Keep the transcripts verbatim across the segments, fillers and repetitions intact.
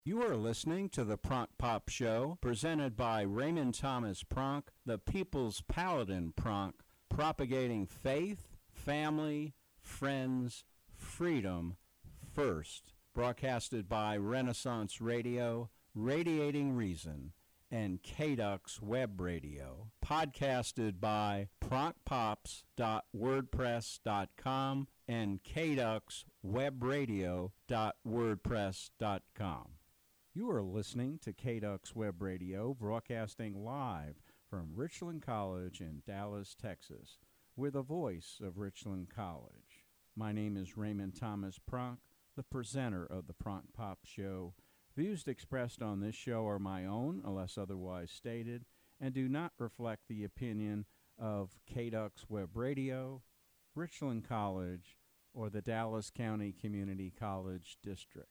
You are listening to the Pronk Pop Show, presented by Raymond Thomas Pronk, the People's Paladin Pronk, propagating faith, family, friends, freedom first. Broadcasted by Renaissance Radio, Radiating Reason, and K D U X Web Radio. Podcasted by pronk pops dot wordpress dot com and K D U X web radio dot wordpress dot com. You are listening to K D U X Web Radio, broadcasting live from Richland College in Dallas, Texas. We're the voice of Richland College. My name is Raymond Thomas Pronk, the presenter of the Pronk Pop Show. Views expressed on this show are my own, unless otherwise stated, and do not reflect the opinion of K D U X Web Radio, Richland College, or the Dallas County Community College District.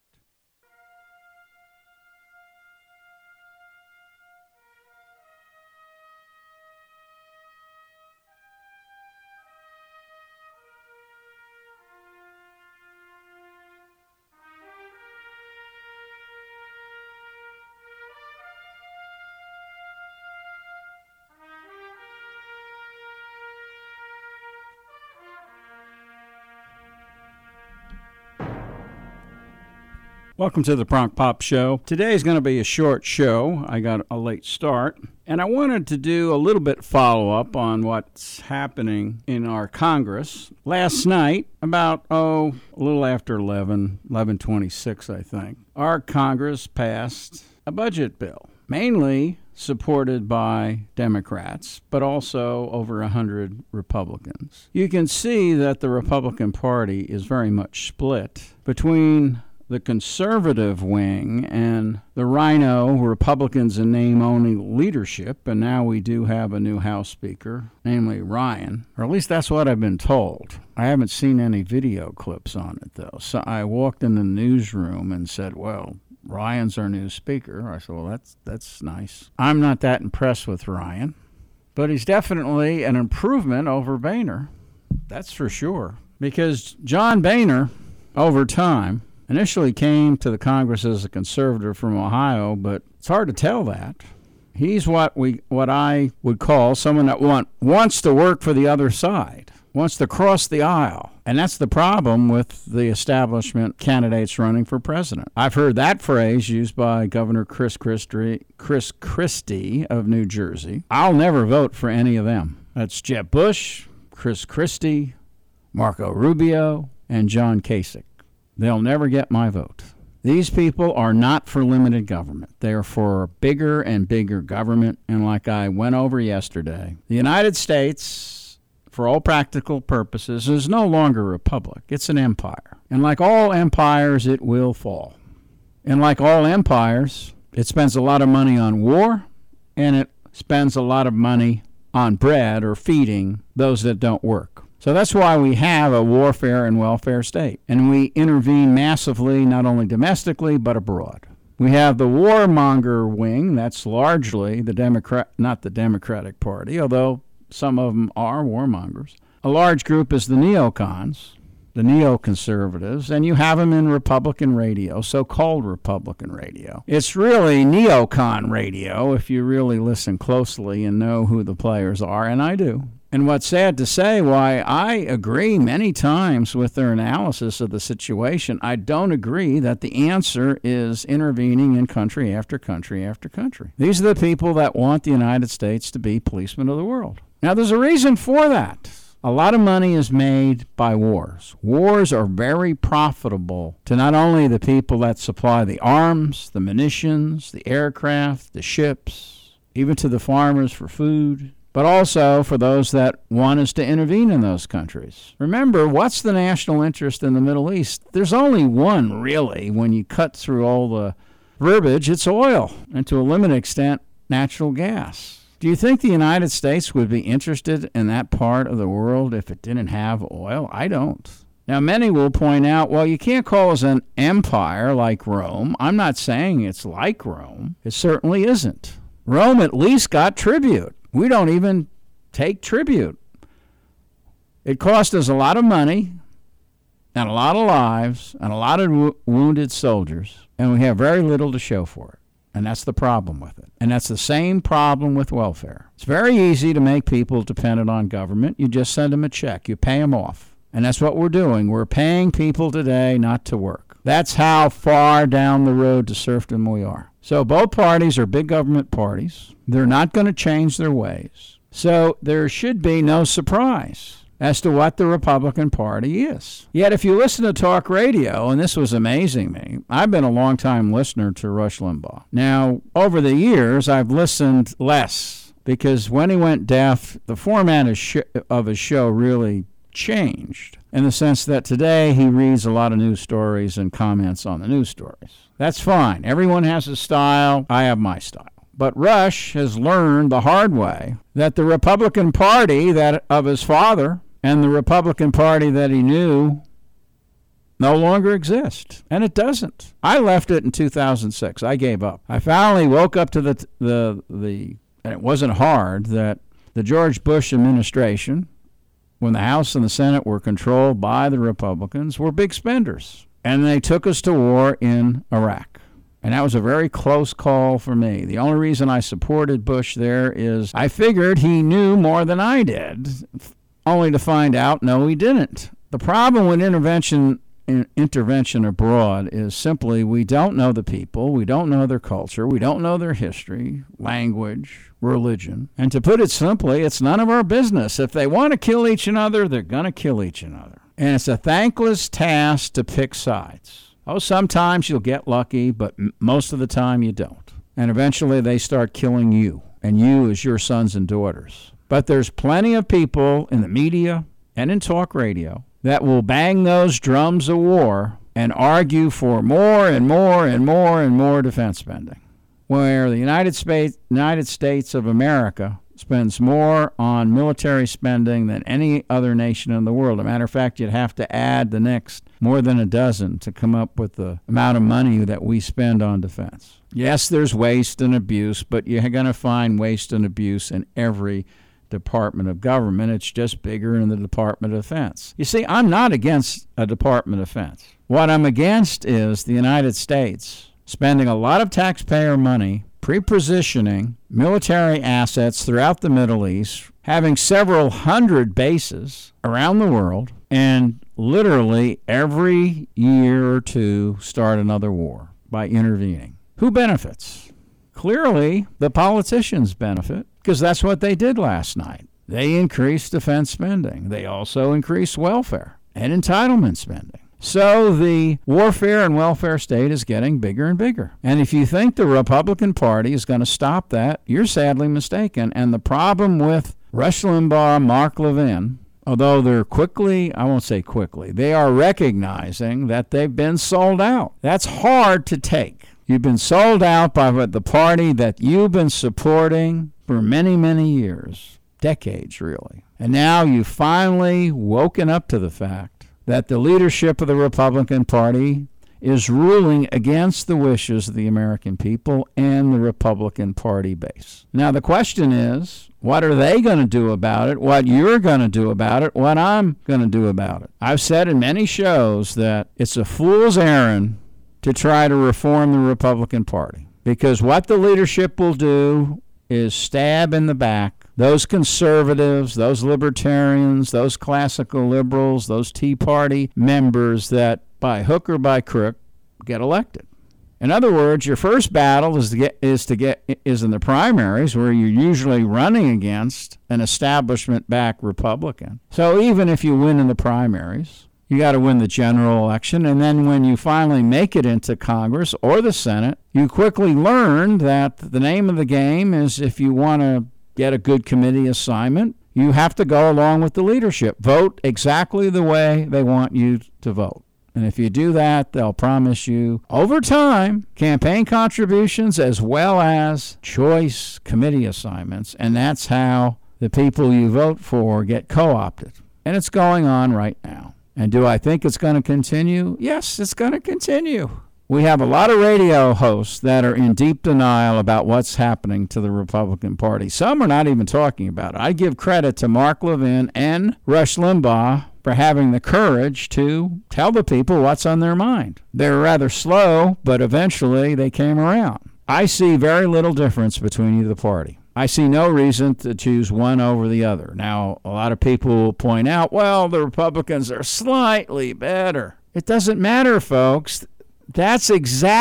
Welcome to the Pronk Pop Show. Today is going to be a short show. I got a late start, and I wanted to do a little bit follow-up on what's happening in our Congress. Last night, about, oh, a little after eleven, eleven twenty-six, I think, our Congress passed a budget bill, mainly supported by Democrats, but also over one hundred Republicans. You can see that the Republican Party is very much split between the conservative wing and the Rhino Republicans in name-only leadership, and now we do have a new House Speaker, namely Ryan, or at least that's what I've been told. I haven't seen any video clips on it, though. So I walked in the newsroom and said, well, Ryan's our new Speaker. I said, well, that's, that's nice. I'm not that impressed with Ryan, but he's definitely an improvement over Boehner. That's for sure. Because John Boehner, over time, initially came to the Congress as a conservative from Ohio, but it's hard to tell that. He's what we, what I would call someone that want, wants to work for the other side, wants to cross the aisle. And that's the problem with the establishment candidates running for president. I've heard that phrase used by Governor Chris Christie, Chris Christie of New Jersey. I'll never vote for any of them. That's Jeb Bush, Chris Christie, Marco Rubio, and John Kasich. They'll never get my vote. These people are not for limited government. They are for bigger and bigger government. And like I went over yesterday, the United States, for all practical purposes, is no longer a republic. It's an empire. And like all empires, it will fall. And like all empires, it spends a lot of money on war, and it spends a lot of money on bread or feeding those that don't work. So that's why we have a warfare and welfare state. And we intervene massively, not only domestically, but abroad. We have the warmonger wing. That's largely the Democrat, not the Democratic Party, although some of them are warmongers. A large group is the neocons, the neoconservatives, and you have them in Republican radio, so-called Republican radio. It's really neocon radio if you really listen closely and know who the players are, and I do. And what's sad to say, why I agree many times with their analysis of the situation, I don't agree that the answer is intervening in country after country after country. These are the people that want the United States to be policemen of the world. Now, there's a reason for that. A lot of money is made by wars. Wars are very profitable to not only the people that supply the arms, the munitions, the aircraft, the ships, even to the farmers for food, but also for those that want us to intervene in those countries. Remember, what's the national interest in the Middle East? There's only one, really, when you cut through all the verbiage. It's oil, and to a limited extent, natural gas. Do you think the United States would be interested in that part of the world if it didn't have oil? I don't. Now, many will point out, well, you can't call us an empire like Rome. I'm not saying it's like Rome. It certainly isn't. Rome at least got tribute. We don't even take tribute. It cost us a lot of money and a lot of lives and a lot of wo- wounded soldiers. and we have very little to show for it. And that's the problem with it. And that's the same problem with welfare. It's very easy to make people dependent on government. You just send them a check. You pay them off. And that's what we're doing. We're paying people today not to work. That's how far down the road to serfdom we are. So both parties are big government parties. They're not going to change their ways. So there should be no surprise as to what the Republican Party is. Yet if you listen to talk radio, and this was amazing me, I've been a long-time listener to Rush Limbaugh. Now, over the years, I've listened less because when he went deaf, the format of, sh- of his show really changed in the sense that today he reads a lot of news stories and comments on the news stories. That's fine. Everyone has a style. I have my style. But Rush has learned the hard way that the Republican Party that of his father and the Republican Party that he knew no longer exists. And it doesn't. I left it in two thousand six. I gave up. I finally woke up to the, the, the and it wasn't hard, that the George Bush administration, when the House and the Senate were controlled by the Republicans, were big spenders. And they took us to war in Iraq. And that was a very close call for me. The only reason I supported Bush there is I figured he knew more than I did, only to find out, no, he didn't. The problem with intervention in, intervention abroad is simply we don't know the people, we don't know their culture, we don't know their history, language, religion. And to put it simply, it's none of our business. If they want to kill each other, they're going to kill each other. And it's a thankless task to pick sides. Oh, sometimes you'll get lucky, but m- most of the time you don't. And eventually they start killing you, and you as your sons and daughters. But there's plenty of people in the media and in talk radio that will bang those drums of war and argue for more and more and more and more defense spending, where the United States, United States of America spends more on military spending than any other nation in the world. As a matter of fact, you'd have to add the next more than a dozen to come up with the amount of money that we spend on defense. Yes, there's waste and abuse, but you're going to find waste and abuse in every Department of Government. It's just bigger in the Department of Defense. You see, I'm not against a Department of Defense. What I'm against is the United States spending a lot of taxpayer money pre-positioning military assets throughout the Middle East, having several hundred bases around the world, and literally every year or two start another war by intervening. Who benefits? Clearly, the politicians benefit, because that's what they did last night. They increased defense spending. They also increased welfare and entitlement spending. So the warfare and welfare state is getting bigger and bigger. And if you think the Republican Party is going to stop that, you're sadly mistaken. And the problem with Rush Limbaugh, Mark Levin, although they're quickly, I won't say quickly, they are recognizing that they've been sold out. That's hard to take. You've been sold out by the party that you've been supporting for many, many years, decades really. And now you've finally woken up to the fact that the leadership of the Republican Party is ruling against the wishes of the American people and the Republican Party base. Now the question is, what are they going to do about it? What you're going to do about it? What I'm going to do about it? I've said in many shows that it's a fool's errand to try to reform the Republican Party, because what the leadership will do is stab in the back those conservatives, those libertarians, those classical liberals, those Tea Party members that by hook or by crook get elected. In other words, your first battle is to get is to get is in the primaries, where you're usually running against an establishment-backed Republican. So even if you win in the primaries, you got to win the general election, and then when you finally make it into Congress or the Senate, you quickly learn that the name of the game is, if you want to get a good committee assignment, you have to go along with the leadership. Vote exactly the way they want you to vote. And if you do that, they'll promise you, over time, campaign contributions as well as choice committee assignments, and that's how the people you vote for get co-opted. And it's going on right now. And do I think it's going to continue? Yes, it's going to continue. We have a lot of radio hosts that are in deep denial about what's happening to the Republican Party. Some are not even talking about it. I give credit to Mark Levin and Rush Limbaugh for having the courage to tell the people what's on their mind. They were rather slow, but eventually they came around. I see very little difference between either party. I see no reason to choose one over the other. Now, a lot of people will point out, well, the Republicans are slightly better. It doesn't matter, folks. That's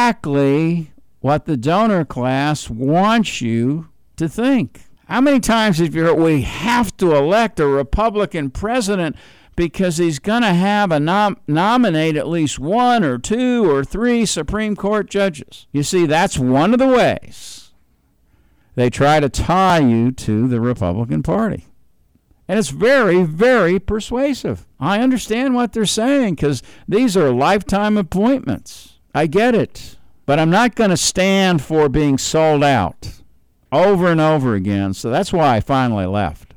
exactly what the donor class wants you to think. How many times have you heard we have to elect a Republican president because he's going to have a nom- nominate at least one or two or three Supreme Court judges? You see, that's one of the ways they try to tie you to the Republican Party. And it's very, very persuasive. I understand what they're saying because these are lifetime appointments. I get it. But I'm not going to stand for being sold out over and over again. So that's why I finally left.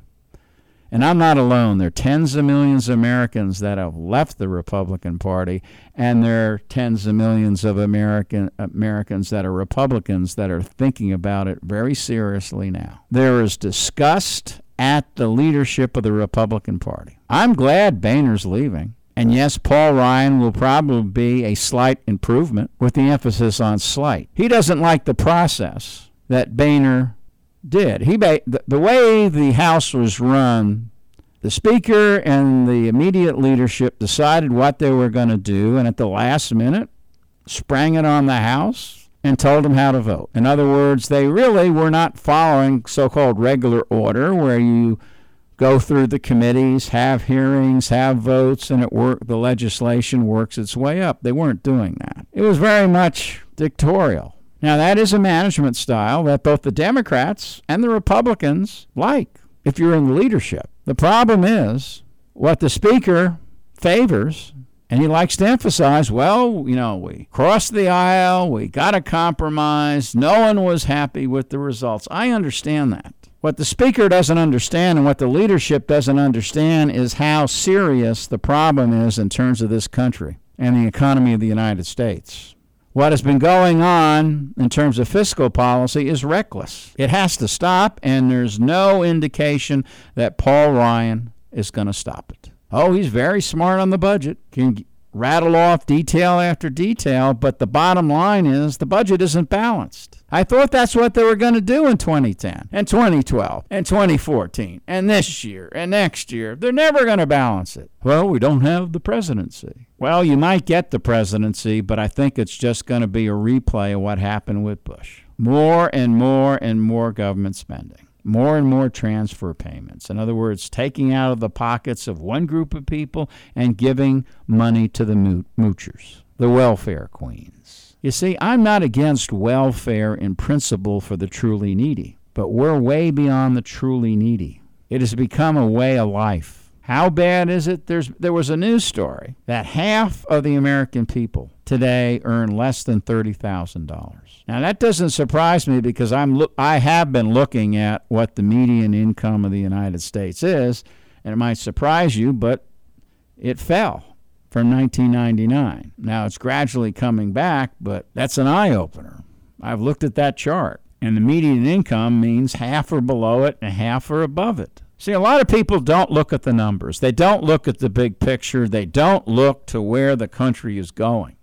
And I'm not alone. There are tens of millions of Americans that have left the Republican Party, and there are tens of millions of American Americans that are Republicans that are thinking about it very seriously now. There is disgust at the leadership of the Republican Party. I'm glad Boehner's leaving. And yes, Paul Ryan will probably be a slight improvement, with the emphasis on slight. He doesn't like the process that Boehner did. He the, the way the House was run, the Speaker and the immediate leadership decided what they were going to do, and at the last minute sprang it on the House and told them how to vote. In other words, they really were not following so-called regular order, where you go through the committees, have hearings, have votes, and it work, the legislation works its way up. They weren't doing that. It was very much dictatorial. Now, that is a management style that both the Democrats and the Republicans like if you're in the leadership. The problem is what the Speaker favors, and he likes to emphasize, well, you know, we crossed the aisle, we got a compromise, no one was happy with the results. I understand that. What the Speaker doesn't understand and what the leadership doesn't understand is how serious the problem is in terms of this country and the economy of the United States. What has been going on in terms of fiscal policy is reckless. It has to stop, and there's no indication that Paul Ryan is going to stop it. Oh, he's very smart on the budget, can rattle off detail after detail, but the bottom line is the budget isn't balanced. I thought that's what they were going to do in twenty ten and twenty twelve and twenty fourteen and this year and next year. They're never going to balance it. Well, we don't have the presidency. Well, you might get the presidency, but I think it's just going to be a replay of what happened with Bush. More and more and more government spending. More and more transfer payments. In other words, taking out of the pockets of one group of people and giving money to the mo- moochers, the welfare queens. You see, I'm not against welfare in principle for the truly needy, but we're way beyond the truly needy. It has become a way of life. How bad is it? There's there was a news story that half of the American people today earn less than thirty thousand dollars. Now, that doesn't surprise me because I'm look, I have been looking at what the median income of the United States is, and it might surprise you, but it fell from nineteen ninety-nine. Now, it's gradually coming back, but that's an eye-opener. I've looked at that chart, and the median income means half are below it and half are above it. See, a lot of people don't look at the numbers. They don't look at the big picture. They don't look to where the country is going.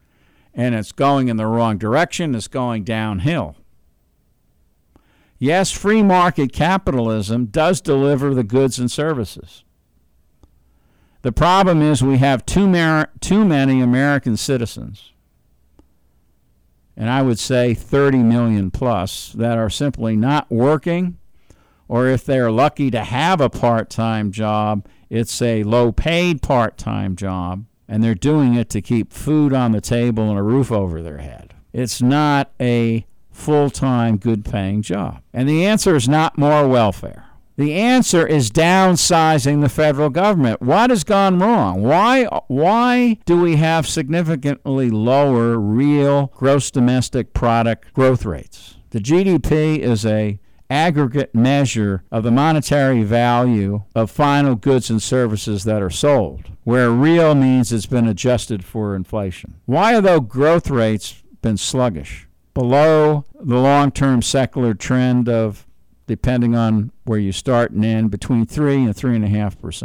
And it's going in the wrong direction. It's going downhill. Yes, free market capitalism does deliver the goods and services. The problem is we have too, mar- too many American citizens, and I would say thirty million plus, that are simply not working, or if they're lucky to have a part-time job, it's a low-paid part-time job, and they're doing it to keep food on the table and a roof over their head. It's not a full-time, good-paying job. And the answer is not more welfare. The answer is downsizing the federal government. What has gone wrong? Why, why do we have significantly lower real gross domestic product growth rates? The G D P is a aggregate measure of the monetary value of final goods and services that are sold, where real means it's been adjusted for inflation. Why have those growth rates been sluggish, below the long-term secular trend of, depending on where you start and end, between three and three and a half percent?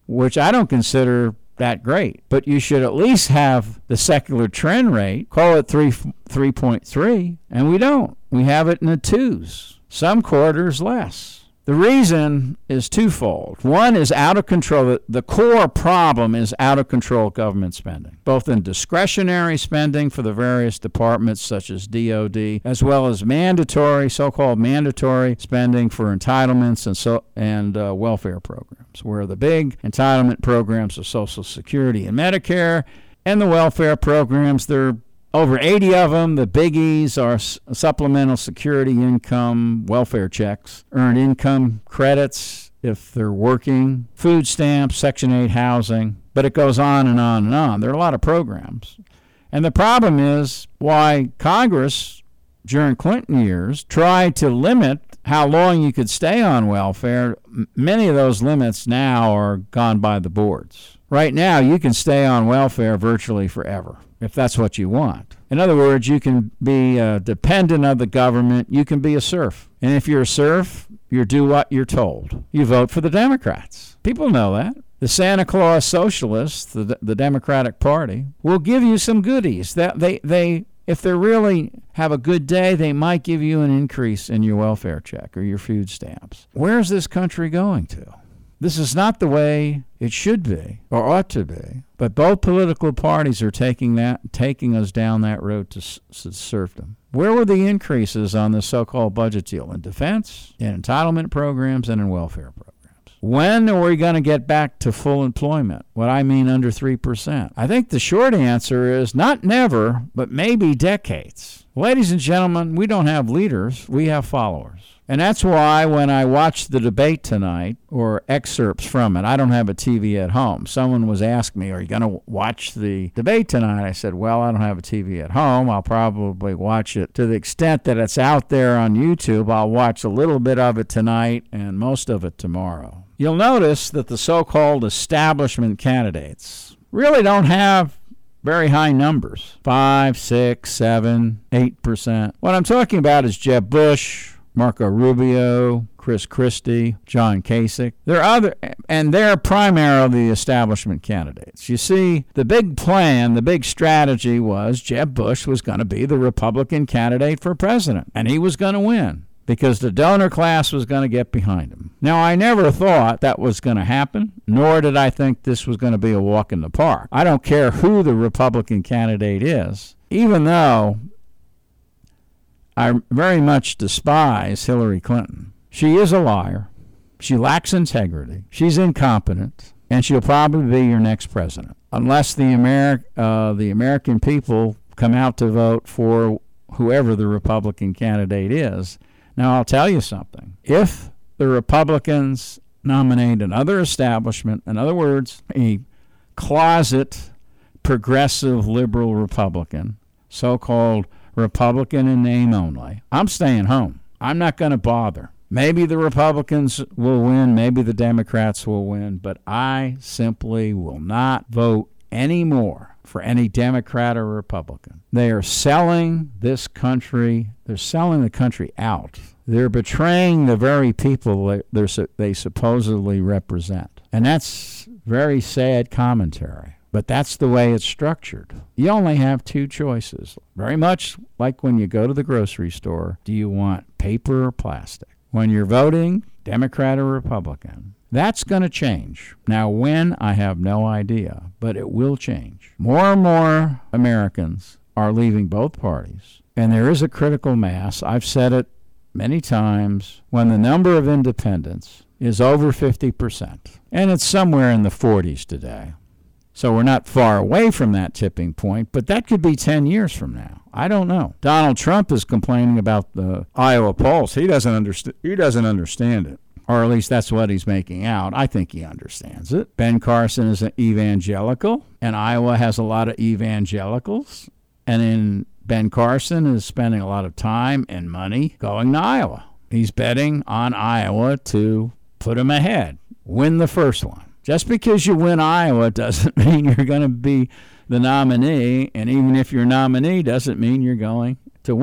which I don't consider that great. But you should at least have the secular trend rate, call it three, three point three, and we don't. We have it in the twos, some quarters less. The reason is twofold. One is out of control. The core problem is out of control government spending, both in discretionary spending for the various departments such as D O D, as well as mandatory, so-called mandatory spending for entitlements and so and uh, welfare programs, where the big entitlement programs are Social Security and Medicare, and the welfare programs, they're over eighty of them. The biggies are supplemental security income, welfare checks, earned income credits if they're working, food stamps, Section eight housing, but it goes on and on and on. There are a lot of programs. And the problem is why Congress, during Clinton years, tried to limit how long you could stay on welfare. Many of those limits now are gone by the boards. Right now, you can stay on welfare virtually forever, if that's what you want. In other words, you can be a dependent of the government. You can be a serf. And if you're a serf, you do what you're told. You vote for the Democrats. People know that. The Santa Claus Socialists, the, the Democratic Party, will give you some goodies. That they, they, if they really have a good day, they might give you an increase in your welfare check or your food stamps. Where's this country going to? This is not the way it should be or ought to be, but both political parties are taking that, taking us down that road to, to serfdom. Where were the increases on the so-called budget deal? In defense, in entitlement programs, and in welfare programs? When are we going to get back to full employment? What I mean under three percent. I think the short answer is not never, but maybe decades. Ladies and gentlemen, we don't have leaders, we have followers. And that's why when I watched the debate tonight, or excerpts from it, I don't have a T V at home. Someone was asking me, are you going to watch the debate tonight? I said, well, I don't have a T V at home. I'll probably watch it to the extent that it's out there on YouTube. I'll watch a little bit of it tonight and most of it tomorrow. You'll notice that the so-called establishment candidates really don't have very high numbers, five, six, seven, eight percent. What I'm talking about is Jeb Bush, Marco Rubio, Chris Christie, John Kasich. They're other, and they're primarily the establishment candidates. You see, the big plan, the big strategy was Jeb Bush was going to be the Republican candidate for president, and he was going to win because the donor class was going to get behind him. Now, I never thought that was going to happen, nor did I think this was going to be a walk in the park. I don't care who the Republican candidate is, even though I very much despise Hillary Clinton. She is a liar. She lacks integrity. She's incompetent, and she'll probably be your next president, unless the Ameri- uh, the American people come out to vote for whoever the Republican candidate is. Now, I'll tell you something. If the Republicans nominate another establishment, in other words, a closet progressive liberal Republican, so-called Republican in name only, I'm staying home. I'm not going to bother. Maybe the Republicans will win, maybe the Democrats will win, but I simply will not vote anymore for any Democrat or Republican. They are selling this country, they're selling the country out. They're betraying the very people they're, they supposedly represent. And that's very sad commentary. But that's the way it's structured. You only have two choices. Very much like when you go to the grocery store. Do you want paper or plastic? When you're voting, Democrat or Republican. That's going to change. Now, when, I have no idea, but it will change. More and more Americans are leaving both parties, and there is a critical mass. I've said it many times. When the number of independents is over fifty percent, and it's somewhere in the forties today. So we're not far away from that tipping point, but that could be ten years from now. I don't know. Donald Trump is complaining about the Iowa polls. He doesn't understand. He doesn't understand it. Or at least that's what he's making out. I think he understands it. Ben Carson is an evangelical, and Iowa has a lot of evangelicals. And then Ben Carson is spending a lot of time and money going to Iowa. He's betting on Iowa to put him ahead, win the first one. Just because you win Iowa doesn't mean you're going to be the nominee, and even if you're nominee doesn't mean you're going to win.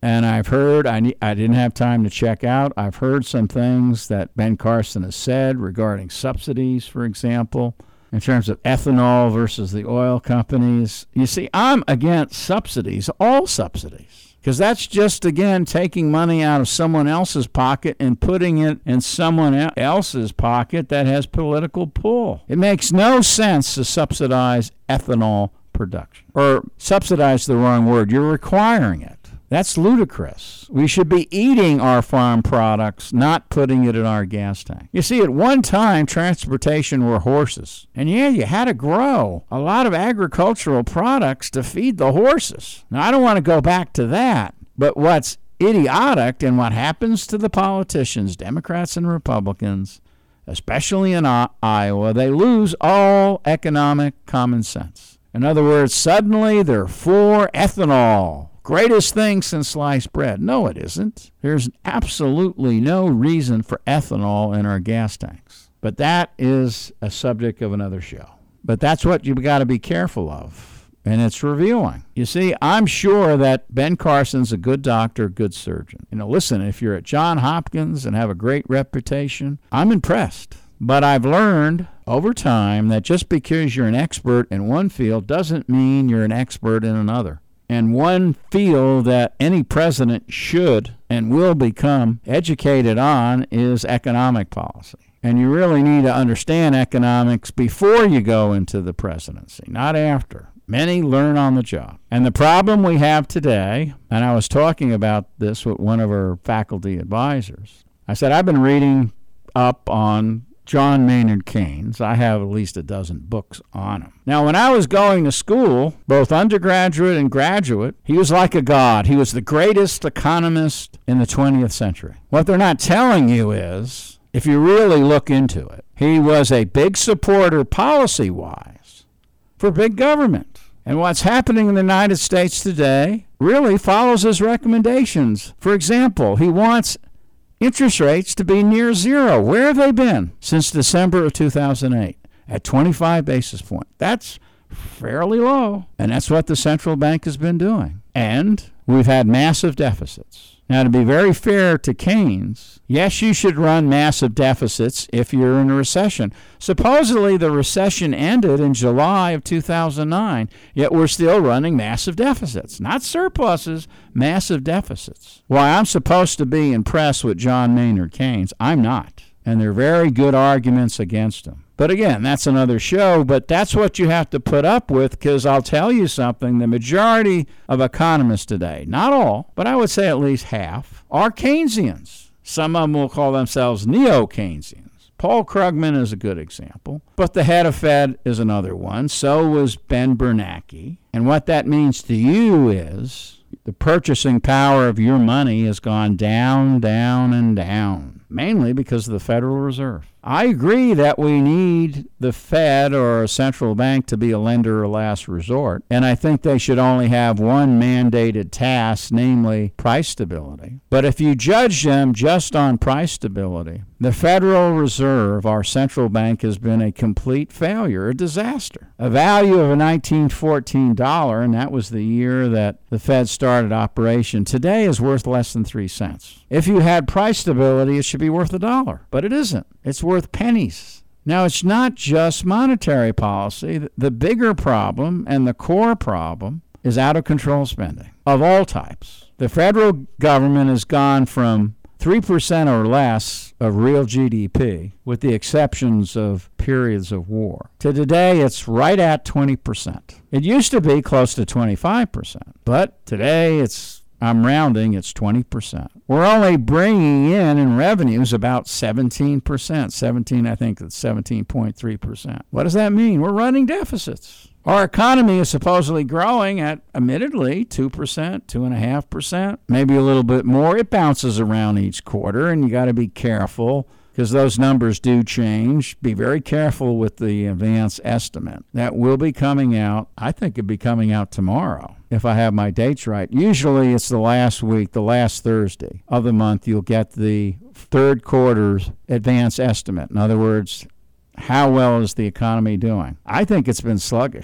And I've heard, I, ne- I didn't have time to check out, I've heard some things that Ben Carson has said regarding subsidies, for example, in terms of ethanol versus the oil companies. You see, I'm against subsidies, all subsidies, because that's just, again, taking money out of someone else's pocket and putting it in someone else's pocket that has political pull. It makes no sense to subsidize ethanol production. Or subsidize the wrong word. You're requiring it. That's ludicrous. We should be eating our farm products, not putting it in our gas tank. You see, at one time, transportation were horses. And yeah, you had to grow a lot of agricultural products to feed the horses. Now, I don't want to go back to that. But what's idiotic and what happens to the politicians, Democrats and Republicans, especially in Iowa, they lose all economic common sense. In other words, suddenly they're for ethanol. Greatest thing since sliced bread. No, it isn't. There's absolutely no reason for ethanol in our gas tanks. But that is a subject of another show. But that's what you've got to be careful of. And it's revealing. You see, I'm sure that Ben Carson's a good doctor, good surgeon. You know, listen, if you're at Johns Hopkins and have a great reputation, I'm impressed. But I've learned over time that just because you're an expert in one field doesn't mean you're an expert in another. And one field that any president should and will become educated on is economic policy. And you really need to understand economics before you go into the presidency, not after. Many learn on the job. And the problem we have today, and I was talking about this with one of our faculty advisors, I said, I've been reading up on John Maynard Keynes. I have at least a dozen books on him. Now, when I was going to school, both undergraduate and graduate, he was like a god. He was the greatest economist in the twentieth century. What they're not telling you is, if you really look into it, he was a big supporter policy-wise for big government. And what's happening in the United States today really follows his recommendations. For example, he wants interest rates to be near zero. Where have they been since December of two thousand eight? At twenty-five basis points. That's fairly low. And that's what the central bank has been doing. And we've had massive deficits. Now, to be very fair to Keynes, yes, you should run massive deficits if you're in a recession. Supposedly, the recession ended in July of two thousand nine, yet we're still running massive deficits. Not surpluses, massive deficits. Why, I'm supposed to be impressed with John Maynard Keynes. I'm not. And there are very good arguments against him. But again, that's another show, but that's what you have to put up with, because I'll tell you something, the majority of economists today, not all, but I would say at least half, are Keynesians. Some of them will call themselves neo-Keynesians. Paul Krugman is a good example, but the head of Fed is another one. So was Ben Bernanke. And what that means to you is the purchasing power of your money has gone down, down, and down, mainly because of the Federal Reserve. I agree that we need the Fed or a central bank to be a lender of last resort, and I think they should only have one mandated task, namely price stability. But if you judge them just on price stability, the Federal Reserve, our central bank, has been a complete failure, a disaster. A value of a nineteen fourteen dollar, and that was the year that the Fed started operation, today is worth less than three cents. If you had price stability, it should be worth a dollar, but it isn't. It's worth pennies. Now, it's not just monetary policy. The bigger problem and the core problem is out-of-control spending of all types. The federal government has gone from three percent or less of real G D P, with the exceptions of periods of war, to today it's right at twenty percent. It used to be close to twenty-five percent, but today it's, I'm rounding, it's twenty percent. We're only bringing in in revenues about seventeen percent. seventeen, I think it's seventeen point three percent. What does that mean? We're running deficits. Our economy is supposedly growing at, admittedly, two percent, two point five percent, maybe a little bit more. It bounces around each quarter, and you got to be careful because those numbers do change. Be very careful with the advance estimate. That will be coming out. I think it'll be coming out tomorrow, if I have my dates right. Usually it's the last week, the last Thursday of the month, you'll get the third quarter's advance estimate. In other words, how well is the economy doing? I think it's been sluggish.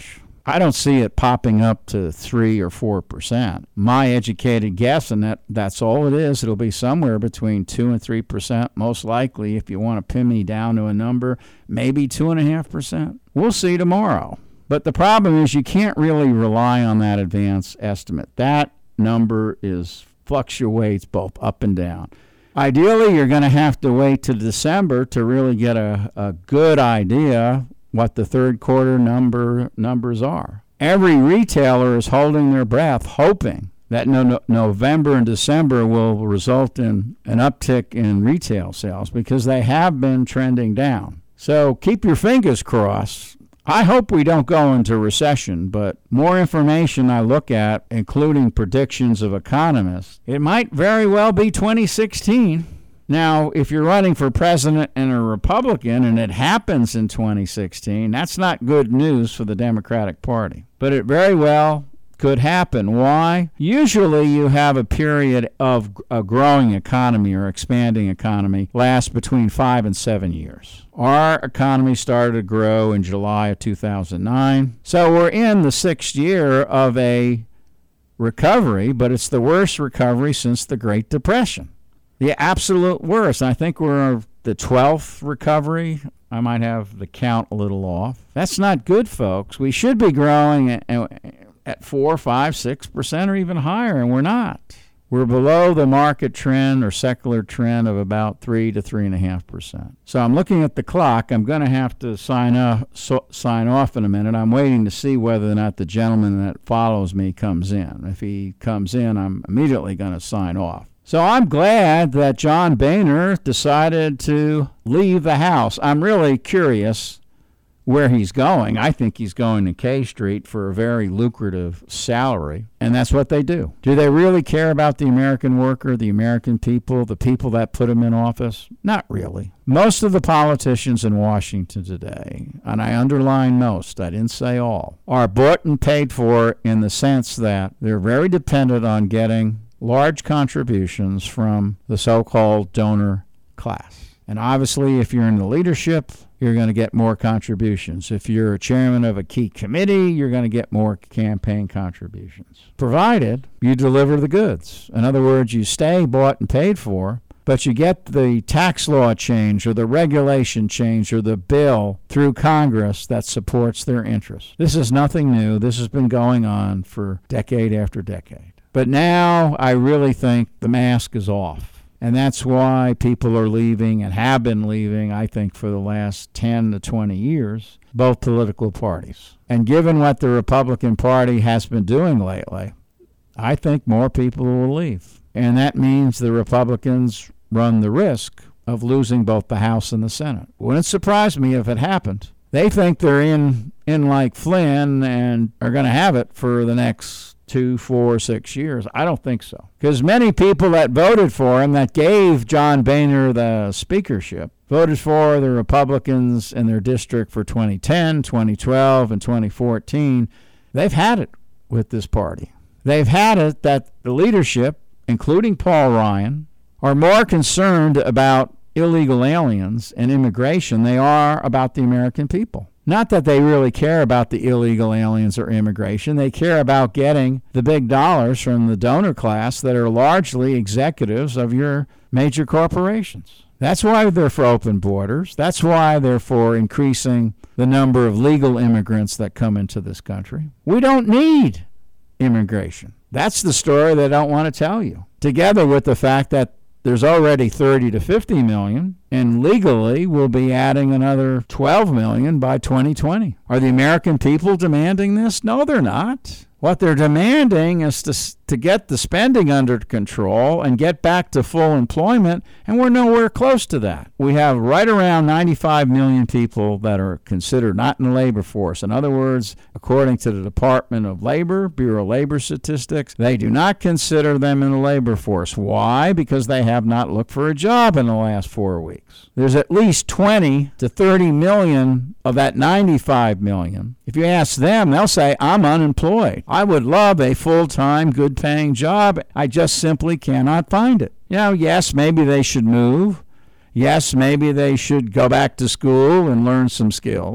I don't see it popping up to three or four percent. My educated guess, and that, that's all it is, it'll be somewhere between two and three percent, most likely. If you want to pin me down to a number, maybe two and a half percent. We'll see tomorrow. But the problem is you can't really rely on that advance estimate. That number is fluctuates both up and down. Ideally, you're going to have to wait to December to really get a, a good idea what the third quarter number numbers are. Every retailer is holding their breath, hoping that no, no, November and December will result in an uptick in retail sales because they have been trending down. So keep your fingers crossed. I hope we don't go into recession, but more information I look at, including predictions of economists, it might very well be twenty sixteen. Now, if you're running for president and a Republican and it happens in twenty sixteen, that's not good news for the Democratic Party. But it very well could happen. Why? Usually you have a period of a growing economy or expanding economy lasts between five and seven years. Our economy started to grow in July of two thousand nine. So we're in the sixth year of a recovery, but it's the worst recovery since the Great Depression. The absolute worst. I think we're the twelfth recovery. I might have the count a little off. That's not good, folks. We should be growing at, at four, five, six percent or even higher, and we're not. We're below the market trend or secular trend of about three to three and a half percent. So I'm looking at the clock. I'm going to have to sign up, so, sign off in a minute. I'm waiting to see whether or not the gentleman that follows me comes in. If he comes in, I'm immediately going to sign off. So I'm glad that John Boehner decided to leave the House. I'm really curious where he's going. I think he's going to K Street for a very lucrative salary, and that's what they do. Do they really care about the American worker, the American people, the people that put him in office? Not really. Most of the politicians in Washington today, and I underline most, I didn't say all, are bought and paid for in the sense that they're very dependent on getting large contributions from the so-called donor class. And obviously, if you're in the leadership, you're going to get more contributions. If you're a chairman of a key committee, you're going to get more campaign contributions, provided you deliver the goods. In other words, you stay bought and paid for, but you get the tax law change or the regulation change or the bill through Congress that supports their interests. This is nothing new. This has been going on for decade after decade. But now I really think the mask is off. And that's why people are leaving and have been leaving, I think, for the last ten to twenty years, both political parties. And given what the Republican Party has been doing lately, I think more people will leave. And that means the Republicans run the risk of losing both the House and the Senate. Wouldn't surprise me if it happened. They think they're in, in like Flynn and are going to have it for the next two, four, six years. I don't think so. Because many people that voted for him, that gave John Boehner the speakership, voted for the Republicans in their district for twenty ten, twenty twelve, and twenty fourteen. They've had it with this party. They've had it that the leadership, including Paul Ryan, are more concerned about illegal aliens and immigration than they are about the American people. Not that they really care about the illegal aliens or immigration. They care about getting the big dollars from the donor class that are largely executives of your major corporations. That's why they're for open borders. That's why they're for increasing the number of legal immigrants that come into this country. We don't need immigration. That's the story they don't want to tell you. Together with the fact that there's already thirty to fifty million, and legally we'll be adding another twelve million by twenty twenty. Are the American people demanding this? No, they're not. What they're demanding is to, to get the spending under control and get back to full employment, and we're nowhere close to that. We have right around ninety-five million people that are considered not in the labor force. In other words, according to the Department of Labor, Bureau of Labor Statistics, they do not consider them in the labor force. Why? Because they have not looked for a job in the last four weeks. There's at least twenty to thirty million of that ninety-five million. If you ask them, they'll say, I'm unemployed. I would love a full-time, good-paying job. I just simply cannot find it. You know, yes, maybe they should move. Yes, maybe they should go back to school and learn some skills.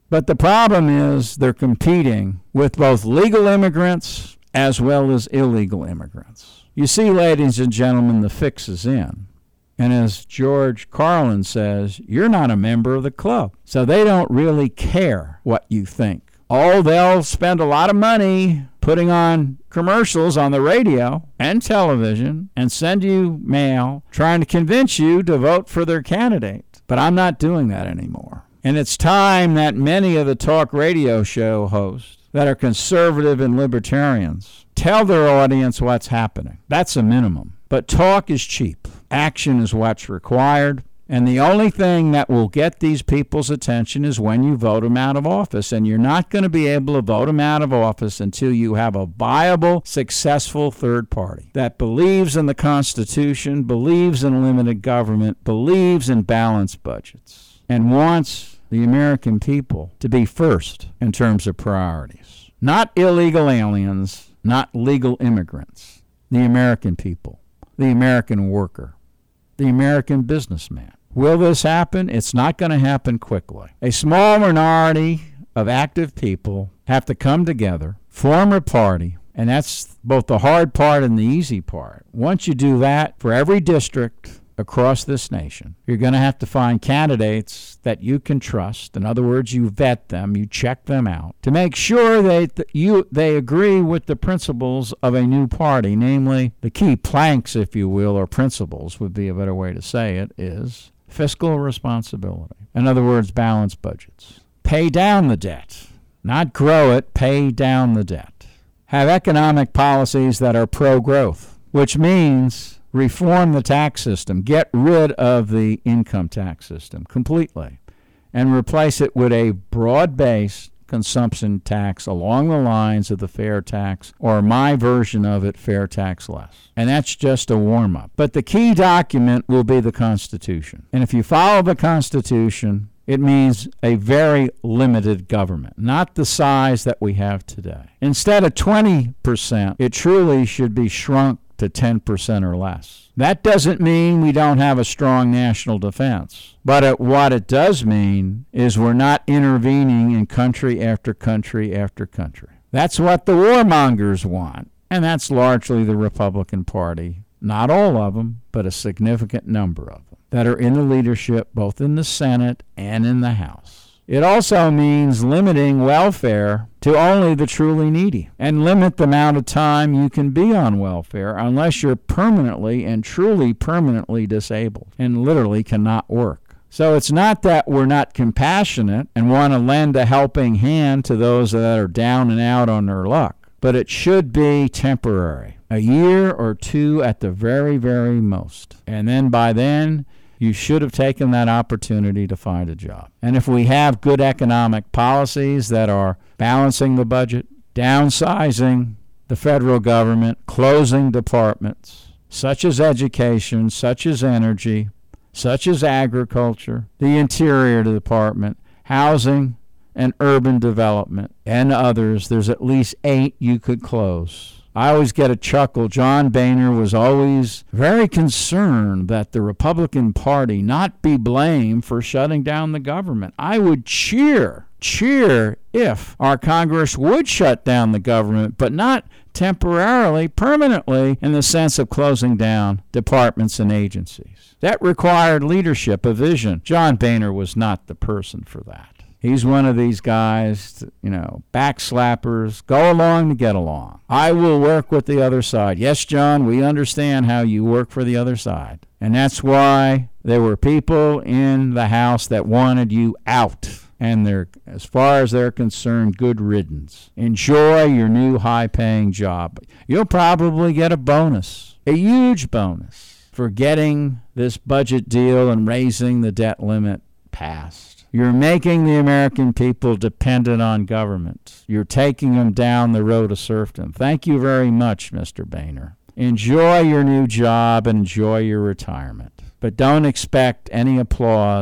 But the problem is they're competing with both legal immigrants as well as illegal immigrants. You see, ladies and gentlemen, the fix is in. And as George Carlin says, you're not a member of the club. So they don't really care what you think. Oh, they'll spend a lot of money putting on commercials on the radio and television and send you mail trying to convince you to vote for their candidate. But I'm not doing that anymore. And it's time that many of the talk radio show hosts that are conservative and libertarians tell their audience what's happening. That's a minimum. But talk is cheap. Action is what's required. And the only thing that will get these people's attention is when you vote them out of office. And you're not going to be able to vote them out of office until you have a viable, successful third party that believes in the Constitution, believes in limited government, believes in balanced budgets, and wants the American people to be first in terms of priorities. Not illegal aliens, not legal immigrants. The American people, the American worker, the American businessman. Will this happen? It's not going to happen quickly. A small minority of active people have to come together, form a party, and that's both the hard part and the easy part. Once you do that, for every district across this nation, you're going to have to find candidates that you can trust. In other words, you vet them, you check them out to make sure that you they agree with the principles of a new party, namely the key planks, if you will, or principles would be a better way to say it, is fiscal responsibility. In other words, balanced budgets. Pay down the debt, not grow it, pay down the debt. Have economic policies that are pro-growth, which means reform the tax system, get rid of the income tax system completely, and replace it with a broad-based consumption tax along the lines of the fair tax, or my version of it, fair tax less. And that's just a warm-up. But the key document will be the Constitution. And if you follow the Constitution, it means a very limited government, not the size that we have today. Instead of twenty percent, it truly should be shrunk to ten percent or less. That doesn't mean we don't have a strong national defense. But it, what it does mean is we're not intervening in country after country after country. That's what the warmongers want, and that's largely the Republican Party. Not all of them, but a significant number of them that are in the leadership, both in the Senate and in the House. It also means limiting welfare to only the truly needy, and limit the amount of time you can be on welfare unless you're permanently and truly permanently disabled and literally cannot work. So it's not that we're not compassionate and want to lend a helping hand to those that are down and out on their luck, but it should be temporary, a year or two at the very, very most. And then by then, you should have taken that opportunity to find a job. And if we have good economic policies that are balancing the budget, downsizing the federal government, closing departments, such as education, such as energy, such as agriculture, the Interior Department, housing and urban development, and others, there's at least eight you could close. I always get a chuckle. John Boehner was always very concerned that the Republican Party not be blamed for shutting down the government. I would cheer, cheer if our Congress would shut down the government, but not temporarily, permanently, in the sense of closing down departments and agencies. That required leadership, a vision. John Boehner was not the person for that. He's one of these guys, you know, backslappers, go along to get along. I will work with the other side. Yes, John, we understand how you work for the other side. And that's why there were people in the House that wanted you out. And they're, as far as they're concerned, good riddance. Enjoy your new high-paying job. You'll probably get a bonus, a huge bonus, for getting this budget deal and raising the debt limit passed. You're making the American people dependent on government. You're taking them down the road of serfdom. Thank you very much, Mister Boehner. Enjoy your new job and enjoy your retirement. But don't expect any applause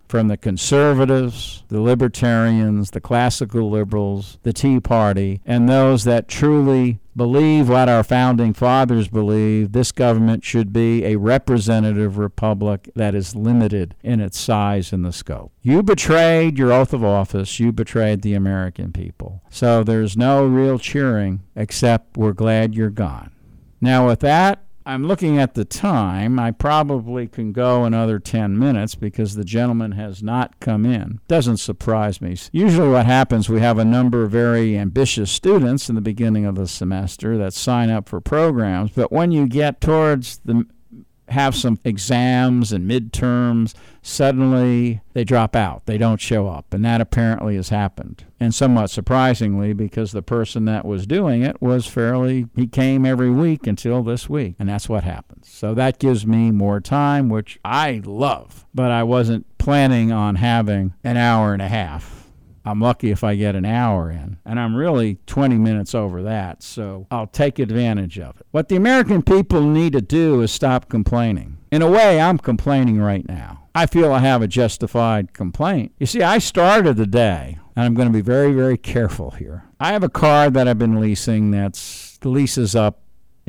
from the conservatives, the libertarians, the classical liberals, the Tea Party, and those that truly believe what our founding fathers believed. This government should be a representative republic that is limited in its size and the scope. You betrayed your oath of office. You betrayed the American people. So there's no real cheering except we're glad you're gone. Now with that, I'm looking at the time. I probably can go another ten minutes because the gentleman has not come in. Doesn't surprise me. Usually what happens, we have a number of very ambitious students in the beginning of the semester that sign up for programs, but when you get towards the have some exams and midterms, suddenly they drop out. They don't show up. And that apparently has happened. And somewhat surprisingly, because the person that was doing it was fairly, he came every week until this week. And that's what happens. So that gives me more time, which I love. But I wasn't planning on having an hour and a half. I'm lucky if I get an hour in, and I'm really twenty minutes over that, so I'll take advantage of it. What the American people need to do is stop complaining. In a way, I'm complaining right now. I feel I have a justified complaint. You see, I started the day, and I'm going to be very, very careful here. I have a car that I've been leasing that's the lease is up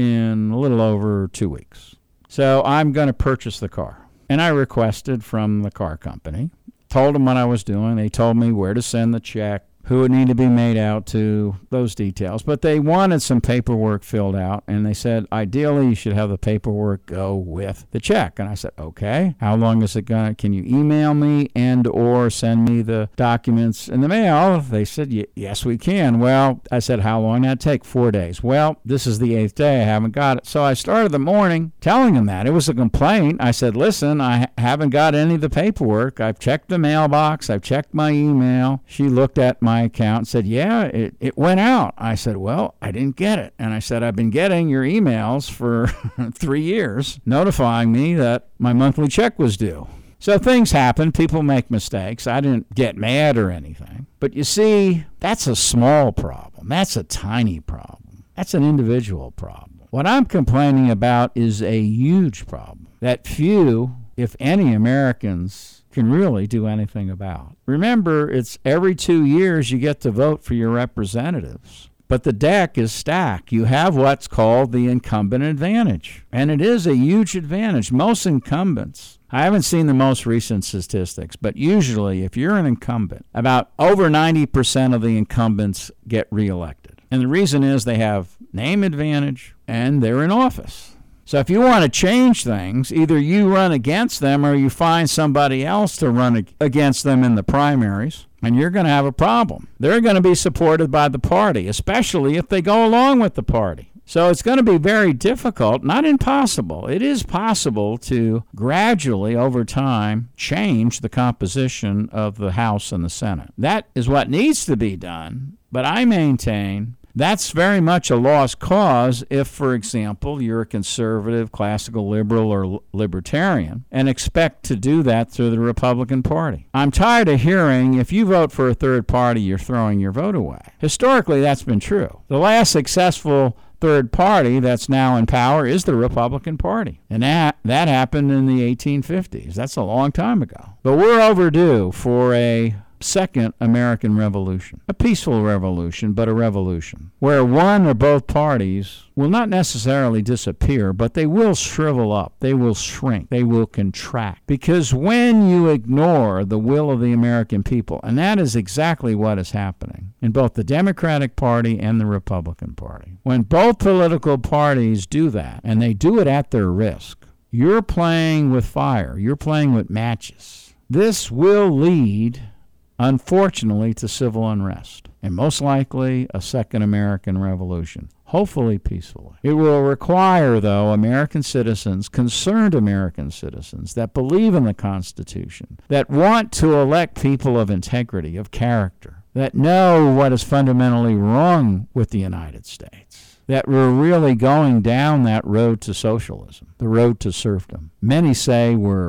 in a little over two weeks. So I'm going to purchase the car, and I requested from the car company. Told them what I was doing. They told me where to send the check, who it needed to be made out to, those details. But they wanted some paperwork filled out, and they said, ideally, you should have the paperwork go with the check. And I said, okay, how long is it going to, can you email me and or send me the documents in the mail? They said, yes, we can. Well, I said, how long did that take? Four days. Well, this is the eighth day. I haven't got it. So I started the morning telling them that. It was a complaint. I said, listen, I haven't got any of the paperwork. I've checked the mailbox. I've checked my email. She looked at my account and said, yeah, it, it went out. I said, well, I didn't get it. And I said, I've been getting your emails for three years notifying me that my monthly check was due. So things happen. People make mistakes. I didn't get mad or anything. But you see, that's a small problem. That's a tiny problem. That's an individual problem. What I'm complaining about is a huge problem that few, if any, Americans can really do anything about. Remember, it's every two years you get to vote for your representatives. But the deck is stacked. You have what's called the incumbent advantage. And it is a huge advantage. Most incumbents, I haven't seen the most recent statistics, but usually if you're an incumbent, about over ninety percent of the incumbents get reelected. And the reason is they have name advantage and they're in office. So if you want to change things, either you run against them or you find somebody else to run against them in the primaries, and you're going to have a problem. They're going to be supported by the party, especially if they go along with the party. So it's going to be very difficult, not impossible. It is possible to gradually, over time, change the composition of the House and the Senate. That is what needs to be done, but I maintain that's very much a lost cause if, for example, you're a conservative, classical liberal, or libertarian and expect to do that through the Republican Party. I'm tired of hearing if you vote for a third party, you're throwing your vote away. Historically, that's been true. The last successful third party that's now in power is the Republican Party. And that, that happened in the eighteen fifties. That's a long time ago. But we're overdue for a second American Revolution. A peaceful revolution, but a revolution, where one or both parties will not necessarily disappear, but they will shrivel up, they will shrink, they will contract. Because when you ignore the will of the American people, and that is exactly what is happening in both the Democratic Party and the Republican Party, when both political parties do that, and they do it at their risk, you're playing with fire, you're playing with matches. This will lead, unfortunately, to civil unrest, and most likely a second American Revolution, hopefully peacefully. It will require, though, American citizens, concerned American citizens, that believe in the Constitution, that want to elect people of integrity, of character, that know what is fundamentally wrong with the United States, that we're really going down that road to socialism, the road to serfdom. Many say we're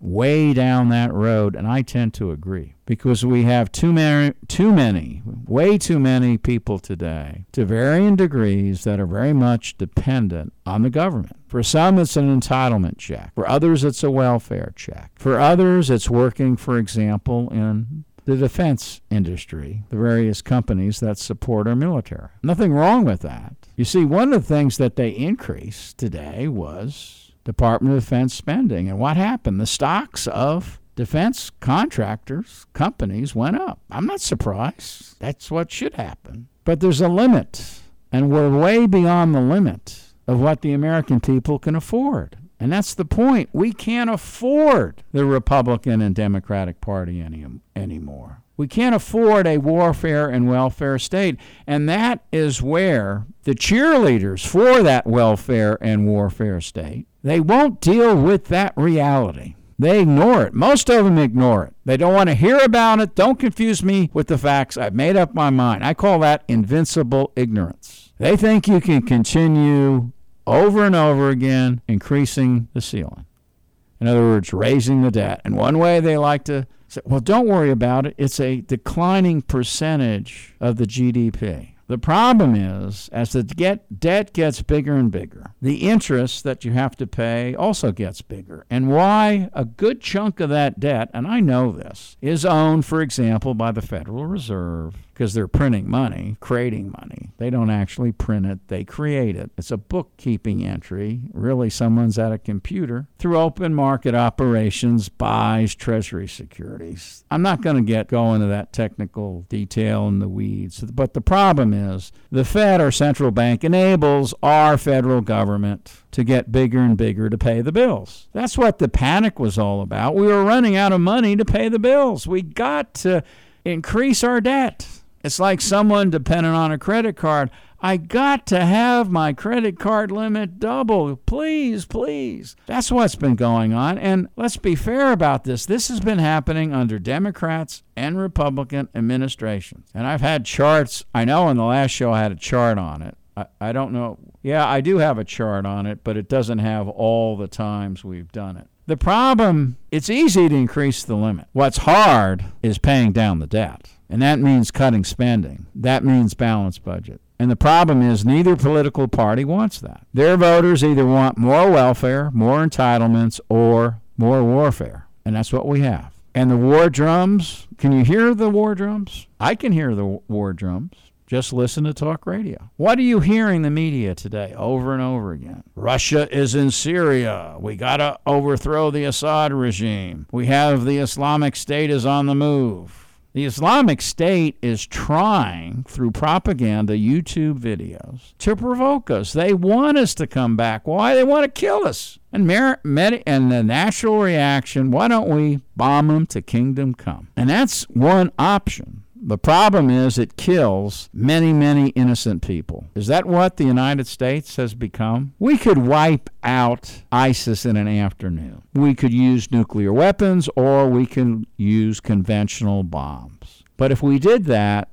way down that road, and I tend to agree, because we have too many, too many, way too many people today, to varying degrees, that are very much dependent on the government. For some, it's an entitlement check. For others, it's a welfare check. For others, it's working, for example, in the defense industry, the various companies that support our military. Nothing wrong with that. You see, one of the things that they increased today was Department of Defense spending. And what happened? The stocks of defense contractors, companies, went up. I'm not surprised. That's what should happen. But there's a limit, and we're way beyond the limit of what the American people can afford. And that's the point. We can't afford the Republican and Democratic Party any, anymore. We can't afford a warfare and welfare state. And that is where the cheerleaders for that welfare and warfare state, they won't deal with that reality. They ignore it. Most of them ignore it. They don't want to hear about it. Don't confuse me with the facts. I've made up my mind. I call that invincible ignorance. They think you can continue over and over again increasing the ceiling. In other words, raising the debt. And one way they like to say, well, don't worry about it. It's a declining percentage of the G D P. The problem is, as the get, debt gets bigger and bigger, the interest that you have to pay also gets bigger. And why a good chunk of that debt, and I know this, is owned, for example, by the Federal Reserve, because they're printing money, creating money. They don't actually print it, they create it. It's a bookkeeping entry. Really, someone's at a computer through open market operations, buys Treasury securities. I'm not going to get going into that technical detail in the weeds, but the problem is the Fed, our central bank, enables our federal government to get bigger and bigger to pay the bills. That's what the panic was all about. We were running out of money to pay the bills. We got to increase our debt. It's like someone dependent on a credit card. I got to have my credit card limit double. Please, please. That's what's been going on. And let's be fair about this. This has been happening under Democrats and Republican administrations. And I've had charts. I know in the last show I had a chart on it. I, I don't know. Yeah, I do have a chart on it, but it doesn't have all the times we've done it. The problem, it's easy to increase the limit. What's hard is paying down the debt. And that means cutting spending. That means balanced budget. And the problem is neither political party wants that. Their voters either want more welfare, more entitlements, or more warfare. And that's what we have. And the war drums, can you hear the war drums? I can hear the war drums. Just listen to talk radio. What are you hearing in the media today over and over again? Russia is in Syria. We got to overthrow the Assad regime. We have the Islamic State is on the move. The Islamic State is trying, through propaganda, YouTube videos, to provoke us. They want us to come back. Why? They want to kill us. And, mer- med- and the natural reaction, why don't we bomb them to kingdom come? And that's one option. The problem is it kills many, many innocent people. Is that what the United States has become? We could wipe out ISIS in an afternoon. We could use nuclear weapons, or we can use conventional bombs. But if we did that,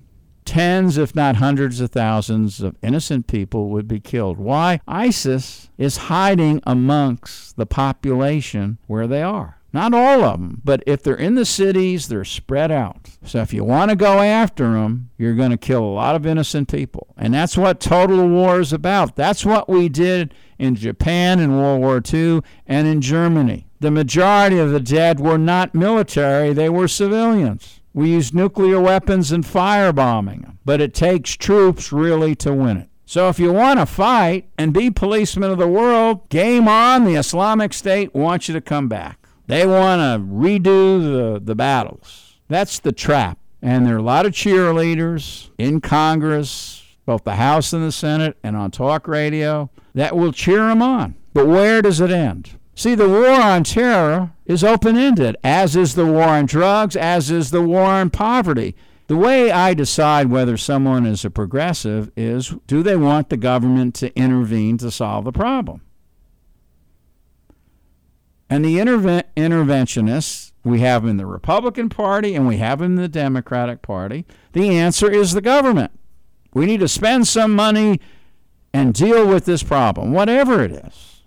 tens, if not hundreds of thousands of innocent people would be killed. Why? ISIS is hiding amongst the population where they are. Not all of them, but if they're in the cities, they're spread out. So if you want to go after them, you're going to kill a lot of innocent people. And that's what total war is about. That's what we did in Japan in World War Two and in Germany. The majority of the dead were not military, they were civilians. We used nuclear weapons and firebombing them. But it takes troops really to win it. So if you want to fight and be policemen of the world, game on. The Islamic State wants you to come back. They want to redo the, the battles. That's the trap. And there are a lot of cheerleaders in Congress, both the House and the Senate, and on talk radio, that will cheer them on. But where does it end? See, the war on terror is open-ended, as is the war on drugs, as is the war on poverty. The way I decide whether someone is a progressive is, do they want the government to intervene to solve the problem? And the interve- interventionists, we have them in the Republican Party and we have them in the Democratic Party. The answer is the government. We need to spend some money and deal with this problem, whatever it is.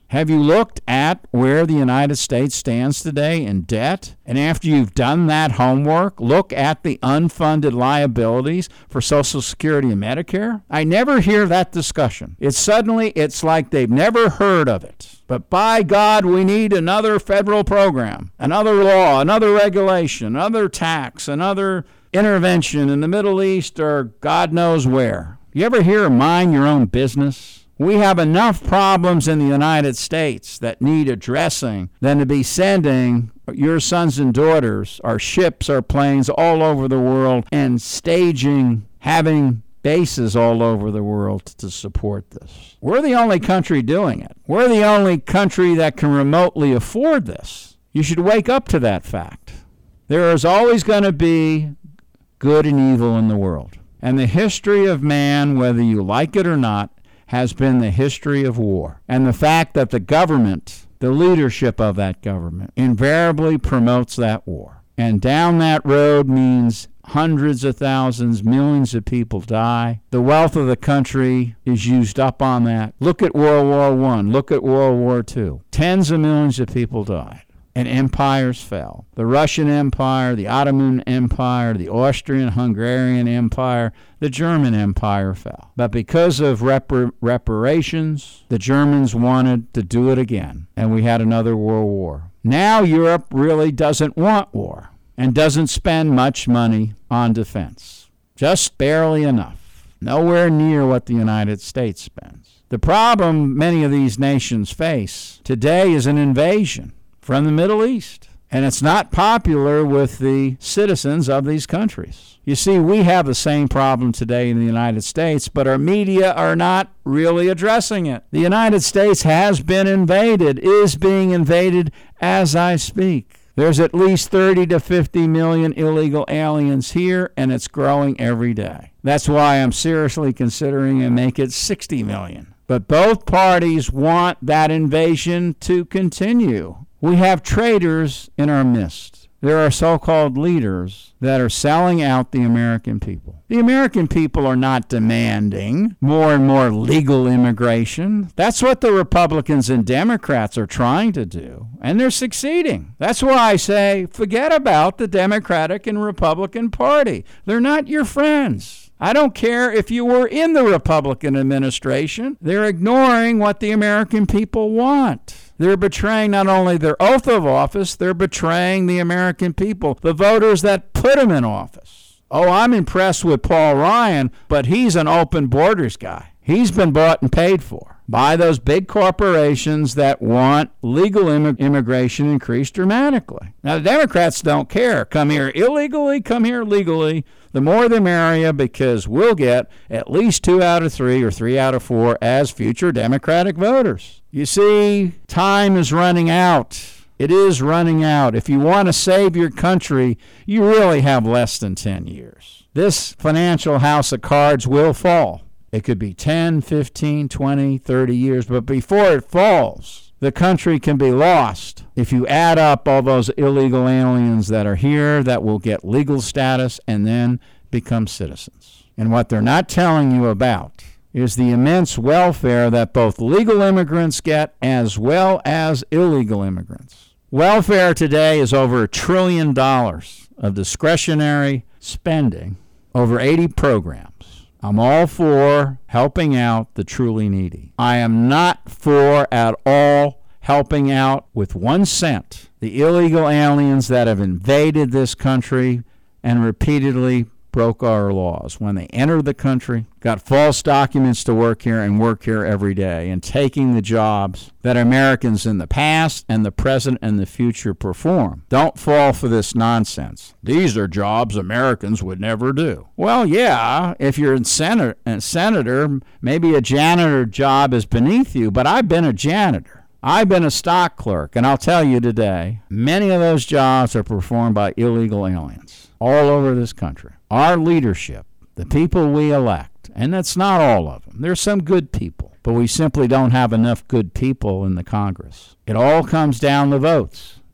Have you looked at where the United States stands today in debt? And after you've done that homework, look at the unfunded liabilities for Social Security and Medicare? I never hear that discussion. It's suddenly, it's like they've never heard of it. But by God, we need another federal program, another law, another regulation, another tax, another intervention in the Middle East or God knows where. You ever hear mind your own business? We have enough problems in the United States that need addressing than to be sending your sons and daughters, our ships, our planes all over the world and staging, having bases all over the world to support this. We're the only country doing it. We're the only country that can remotely afford this. You should wake up to that fact. There is always going to be good and evil in the world. And the history of man, whether you like it or not, has been the history of war. And the fact that the government, the leadership of that government, invariably promotes that war. And down that road means hundreds of thousands, millions of people die. The wealth of the country is used up on that. Look at World War One. Look at World War Two. Tens of millions of people died. And empires fell. The Russian Empire, the Ottoman Empire, the Austrian-Hungarian Empire, the German Empire fell. But because of repar- reparations, the Germans wanted to do it again, and we had another world war. Now Europe really doesn't want war and doesn't spend much money on defense. Just barely enough. Nowhere near what the United States spends. The problem many of these nations face today is an invasion from the Middle East. And it's not popular with the citizens of these countries. You see, we have the same problem today in the United States, but our media are not really addressing it. The United States has been invaded, is being invaded as I speak. There's at least thirty to fifty million illegal aliens here, and it's growing every day. That's why I'm seriously considering and make it sixty million. But both parties want that invasion to continue. We have traitors in our midst. There are so-called leaders that are selling out the American people. The American people are not demanding more and more legal immigration. That's what the Republicans and Democrats are trying to do, and they're succeeding. That's why I say forget about the Democratic and Republican Party. They're not your friends. I don't care if you were in the Republican administration. They're ignoring what the American people want. They're betraying not only their oath of office, they're betraying the American people, the voters that put them in office. Oh, I'm impressed with Paul Ryan, but he's an open borders guy. He's been bought and paid for by those big corporations that want legal immig- immigration increased dramatically. Now, the Democrats don't care. Come here illegally, come here legally. The more the merrier, because we'll get at least two out of three or three out of four as future Democratic voters. You see, time is running out. It is running out. If you want to save your country, you really have less than ten years. This financial house of cards will fall. It could be ten, fifteen, twenty, thirty years, but before it falls, the country can be lost. If you add up all those illegal aliens that are here that will get legal status and then become citizens. And what they're not telling you about is the immense welfare that both legal immigrants get as well as illegal immigrants. Welfare today is over a trillion dollars of discretionary spending, over eighty programs. I'm all for helping out the truly needy. I am not for at all helping out with one cent the illegal aliens that have invaded this country and repeatedly broke our laws. When they entered the country, got false documents to work here and work here every day, and taking the jobs that Americans in the past and the present and the future perform. Don't fall for this nonsense. These are jobs Americans would never do. Well, yeah, if you're a senator, a senator, maybe a janitor job is beneath you, but I've been a janitor. I've been a stock clerk, and I'll tell you today, many of those jobs are performed by illegal aliens all over this country. Our leadership, the people we elect, and that's not all of them. There's some good people, but we simply don't have enough good people in the Congress. It all comes down to votes.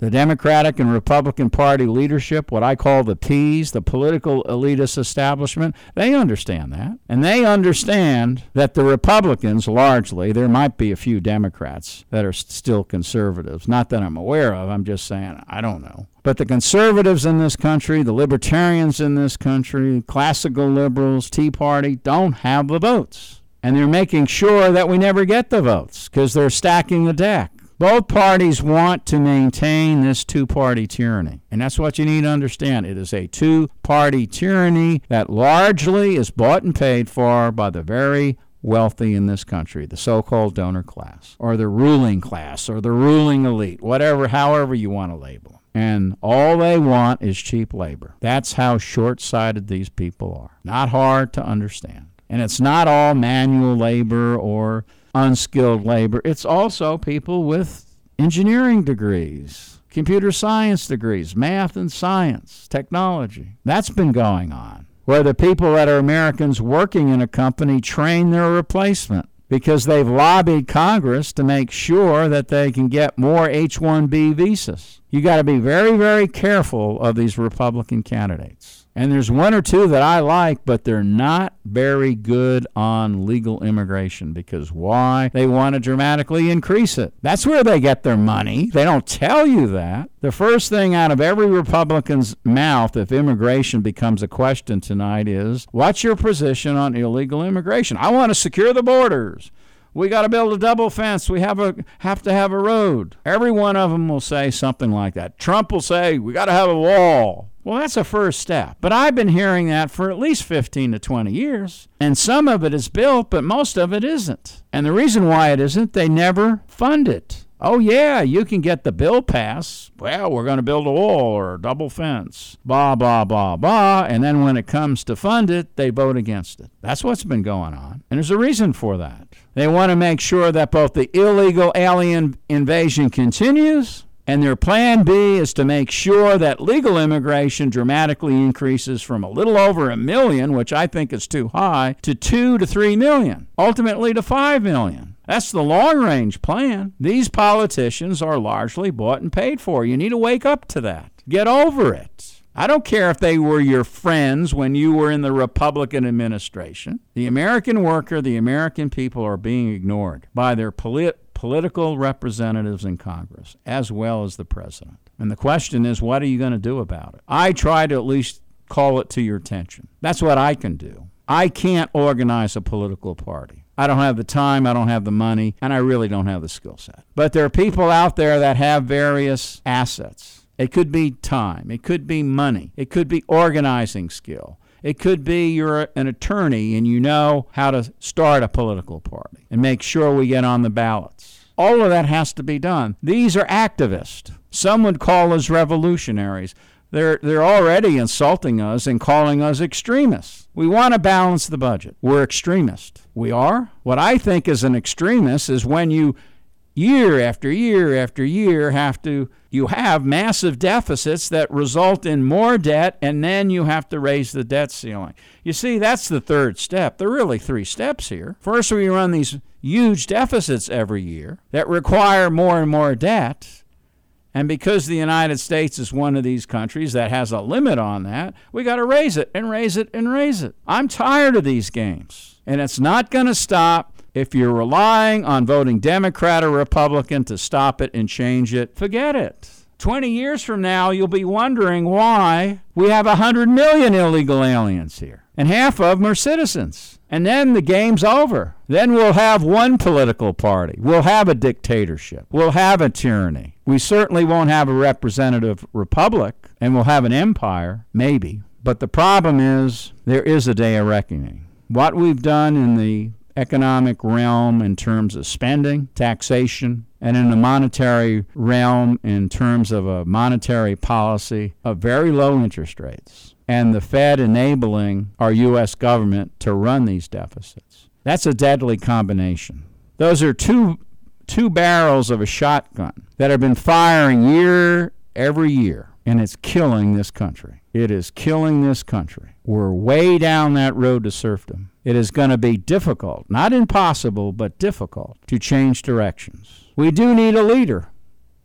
The Democratic and Republican Party leadership, what I call the Ps, the political elitist establishment, they understand that. And they understand that the Republicans, largely, there might be a few Democrats that are still conservatives. Not that I'm aware of. I'm just saying, I don't know. But the conservatives in this country, the libertarians in this country, classical liberals, Tea Party, don't have the votes. And they're making sure that we never get the votes because they're stacking the deck. Both parties want to maintain this two-party tyranny. And that's what you need to understand. It is a two-party tyranny that largely is bought and paid for by the very wealthy in this country, the so-called donor class, or the ruling class, or the ruling elite, whatever, however you want to label them. And all they want is cheap labor. That's how short-sighted these people are. Not hard to understand. And it's not all manual labor or unskilled labor. It's also people with engineering degrees, computer science degrees, math and science, technology. That's been going on, where the people that are Americans working in a company train their replacement because they've lobbied Congress to make sure that they can get more H one B visas. You got to be very, very careful of these Republican candidates. And there's one or two that I like, but they're not very good on legal immigration. Because why? They want to dramatically increase it. That's where they get their money. They don't tell you that. The first thing out of every Republican's mouth if immigration becomes a question tonight is, what's your position on illegal immigration? I want to secure the borders. We got to build a double fence. We have a have to have a road. Every one of them will say something like that. Trump will say, we got to have a wall. Well, that's a first step. But I've been hearing that for at least fifteen to twenty years. And some of it is built, but most of it isn't. And the reason why it isn't, they never fund it. Oh, yeah, you can get the bill passed. Well, we're going to build a wall or a double fence. Blah, blah, blah, blah. And then when it comes to fund it, they vote against it. That's what's been going on. And there's a reason for that. They want to make sure that both the illegal alien invasion continues, and their plan B is to make sure that legal immigration dramatically increases from a little over a million, which I think is too high, to two to three million, ultimately to five million. That's the long-range plan. These politicians are largely bought and paid for. You need to wake up to that. Get over it. I don't care if they were your friends when you were in the Republican administration. The American worker, the American people are being ignored by their polit- political representatives in Congress, as well as the president. And the question is, what are you going to do about it? I try to at least call it to your attention. That's what I can do. I can't organize a political party. I don't have the time, I don't have the money, and I really don't have the skill set. But there are people out there that have various assets. It could be time. It could be money. It could be organizing skill. It could be you're an attorney and you know how to start a political party and make sure we get on the ballots. All of that has to be done. These are activists. Some would call us revolutionaries. They're, they're already insulting us and calling us extremists. We want to balance the budget. We're extremists. We are? What I think is an extremist is when you, year after year after year, have to, you have massive deficits that result in more debt, and then you have to raise the debt ceiling. You see, that's the third step. There are really three steps here. First, we run these huge deficits every year that require more and more debt. And because the United States is one of these countries that has a limit on that, we got to raise it and raise it and raise it. I'm tired of these games. And it's not going to stop. If you're relying on voting Democrat or Republican to stop it and change it, forget it. twenty years from now, you'll be wondering why we have one hundred million illegal aliens here. And half of them are citizens. And then the game's over. Then we'll have one political party. We'll have a dictatorship. We'll have a tyranny. We certainly won't have a representative republic, and we'll have an empire, maybe. But the problem is there is a day of reckoning. What we've done in the economic realm in terms of spending, taxation, and in the monetary realm in terms of a monetary policy of very low interest rates, and the Fed enabling our U S government to run these deficits. That's a deadly combination. Those are two two barrels of a shotgun that have been firing year every year, and it's killing this country. It is killing this country. We're way down that road to serfdom. It is going to be difficult, not impossible, but difficult to change directions. We do need a leader.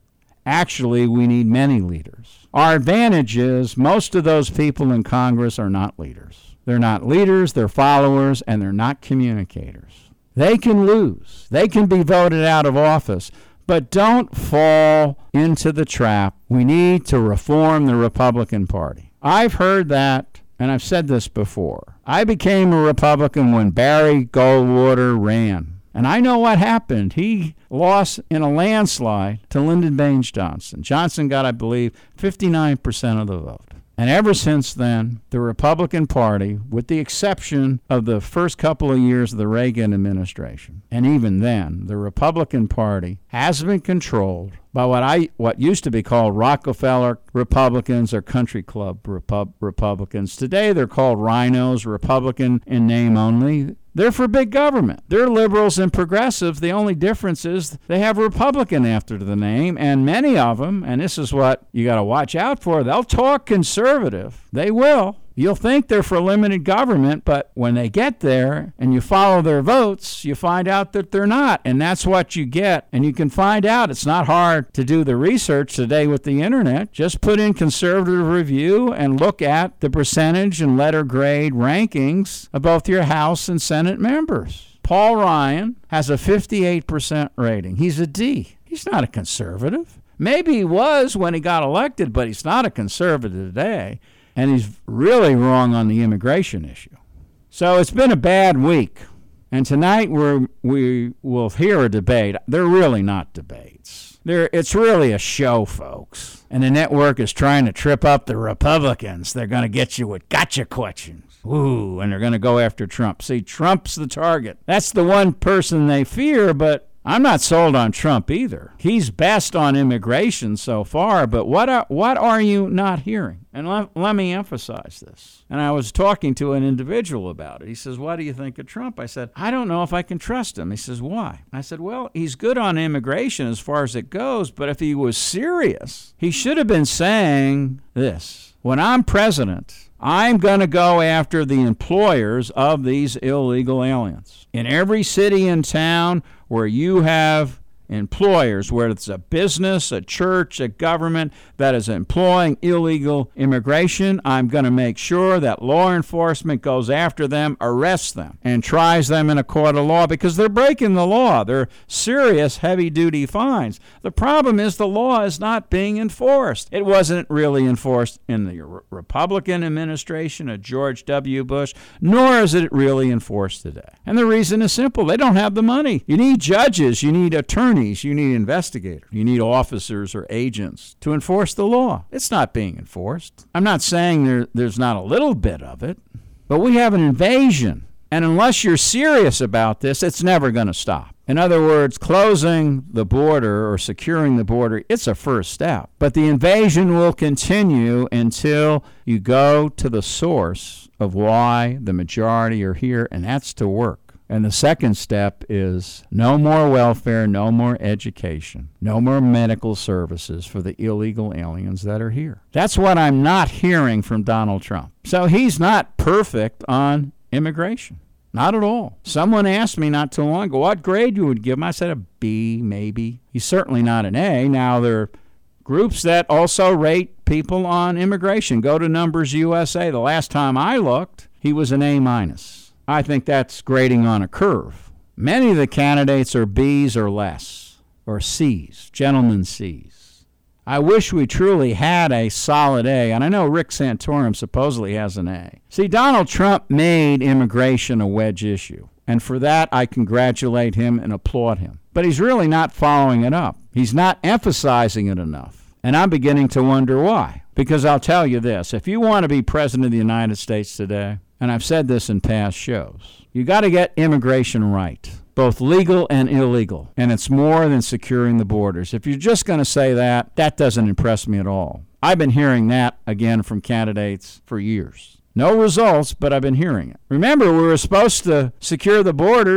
Actually, we need many leaders. Our advantage is most of those people in Congress are not leaders. They're not leaders, they're followers, and they're not communicators. They can lose. They can be voted out of office, but don't fall into the trap. We need to reform the Republican Party. I've heard that, and I've said this before. I became a Republican when Barry Goldwater ran. And I know what happened. He lost in a landslide to Lyndon Baines Johnson. Johnson got, I believe, fifty-nine percent of the vote. And ever since then, the Republican Party, with the exception of the first couple of years of the Reagan administration, and even then, the Republican Party has been controlled by what I what used to be called Rockefeller Republicans or Country Club Repub- Republicans. Today, they're called rhinos, Republican in name only. They're for big government. They're liberals and progressives. The only difference is they have Republican after the name, and many of them, and this is what you got to watch out for, they'll talk conservative. They will. You'll think they're for limited government, but when they get there and you follow their votes, you find out that they're not, and that's what you get. And you can find out. It's not hard to do the research today with the internet. Just put in Conservative Review and look at the percentage and letter grade rankings of both your House and Senate members. Paul Ryan has a fifty-eight percent rating. He's a D. He's not a conservative. Maybe he was when he got elected, but he's not a conservative today. And he's really wrong on the immigration issue. So it's been a bad week. And tonight we're, we will hear a debate. They're really not debates. They're, it's really a show, folks. And the network is trying to trip up the Republicans. They're going to get you with gotcha questions. Ooh, and they're going to go after Trump. See, Trump's the target. That's the one person they fear, but I'm not sold on Trump either. He's best on immigration so far, but what are, what are you not hearing? And let, let me emphasize this. And I was talking to an individual about it. He says, what do you think of Trump? I said, I don't know if I can trust him. He says, why? I said, well, he's good on immigration as far as it goes, but if he was serious, he should have been saying this. When I'm president, I'm going to go after the employers of these illegal aliens. In every city and town where you have employers, whether it's a business, a church, a government that is employing illegal immigration, I'm going to make sure that law enforcement goes after them, arrests them, and tries them in a court of law because they're breaking the law. They're serious, heavy-duty fines. The problem is the law is not being enforced. It wasn't really enforced in the Re- Republican administration of George W. Bush, nor is it really enforced today. And the reason is simple. They don't have the money. You need judges. You need attorneys. You need investigators. You need officers or agents to enforce the law. It's not being enforced. I'm not saying there, there's not a little bit of it, but we have an invasion. And unless you're serious about this, it's never going to stop. In other words, closing the border or securing the border, it's a first step. But the invasion will continue until you go to the source of why the majority are here, and that's to work. And the second step is no more welfare, no more education, no more medical services for the illegal aliens that are here. That's what I'm not hearing from Donald Trump. So he's not perfect on immigration. Not at all. Someone asked me not too long ago what grade you would give him. I said a B, maybe. He's certainly not an A. Now, there are groups that also rate people on immigration. Go to Numbers U S A. The last time I looked, he was an A minus. I think that's grading on a curve. Many of the candidates are B's or less, or C's, gentlemen C's. I wish we truly had a solid A, and I know Rick Santorum supposedly has an A. See, Donald Trump made immigration a wedge issue, and for that I congratulate him and applaud him. But he's really not following it up. He's not emphasizing it enough, and I'm beginning to wonder why. Because I'll tell you this, if you want to be president of the United States today, and I've said this in past shows, you got to get immigration right, both legal and illegal. And it's more than securing the borders. If you're just going to say that, that doesn't impress me at all. I've been hearing that, again, from candidates for years. No results, but I've been hearing it. Remember, we were supposed to secure the borders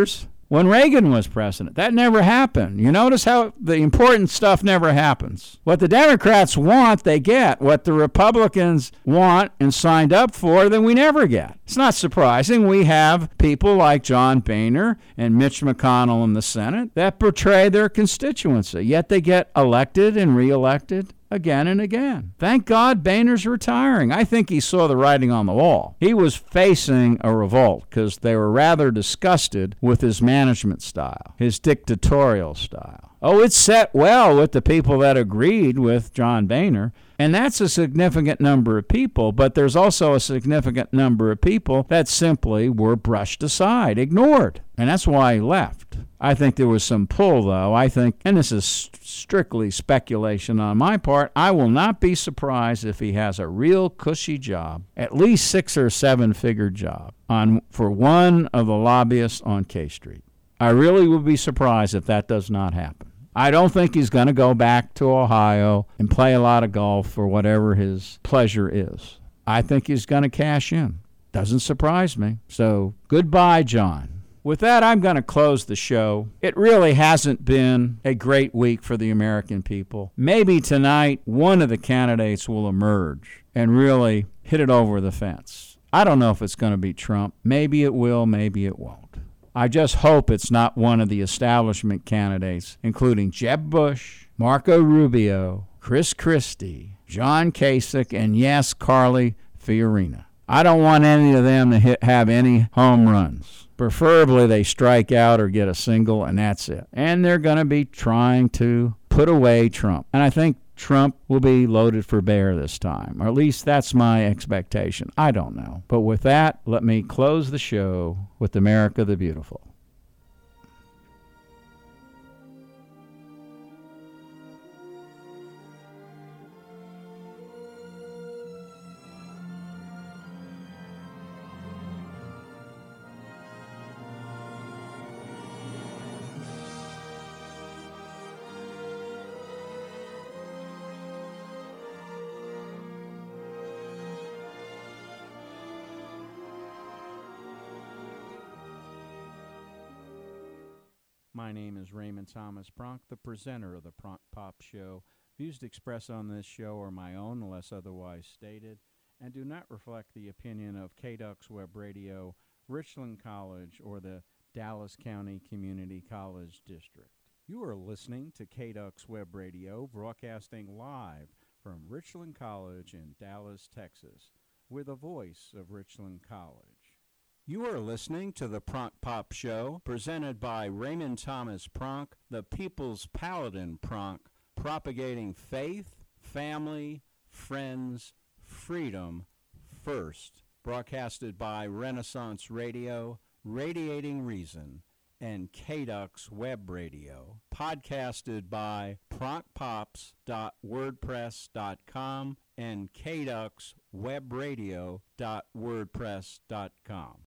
when Reagan was president. That never happened. You notice how the important stuff never happens. What the Democrats want, they get. What the Republicans want and signed up for, then we never get. It's not surprising we have people like John Boehner and Mitch McConnell in the Senate that betray their constituency, yet they get elected and reelected again and again. Thank God Boehner's retiring. I think he saw the writing on the wall. He was facing a revolt because they were rather disgusted with his management style, his dictatorial style. Oh, it set well with the people that agreed with John Boehner, and that's a significant number of people, but there's also a significant number of people that simply were brushed aside, ignored, and that's why he left. I think there was some pull, though. I think, and this is strictly speculation on my part, I will not be surprised if he has a real cushy job, at least six or seven figure job, on for one of the lobbyists on K Street. I really would be surprised if that does not happen. I don't think he's going to go back to Ohio and play a lot of golf for whatever his pleasure is. I think he's going to cash in. Doesn't surprise me. So goodbye, John. With that, I'm going to close the show. It really hasn't been a great week for the American people. Maybe tonight one of the candidates will emerge and really hit it over the fence. I don't know if it's going to be Trump. Maybe it will, maybe it won't. I just hope it's not one of the establishment candidates, including Jeb Bush, Marco Rubio, Chris Christie, John Kasich, and yes, Carly Fiorina. I don't want any of them to hit, have any home runs. Preferably they strike out or get a single, and that's it. And they're going to be trying to put away Trump. And I think Trump will be loaded for bear this time, or at least that's my expectation. I don't know. But with that, let me close the show with America the Beautiful. My name is Raymond Thomas Pronk, the presenter of the Pronk Pop Show. Views expressed on this show are my own unless otherwise stated and do not reflect the opinion of K D U X Web Radio, Richland College, or the Dallas County Community College District. You are listening to K D U X Web Radio, broadcasting live from Richland College in Dallas, Texas, with a voice of Richland College. You are listening to the Pronk Pop Show, presented by Raymond Thomas Pronk, the People's Paladin Pronk, propagating faith, family, friends, freedom first. Broadcasted by Renaissance Radio, Radiating Reason, and K D U X Web Radio. Podcasted by pronk pops dot wordpress dot com and K D U X web radio dot wordpress dot com.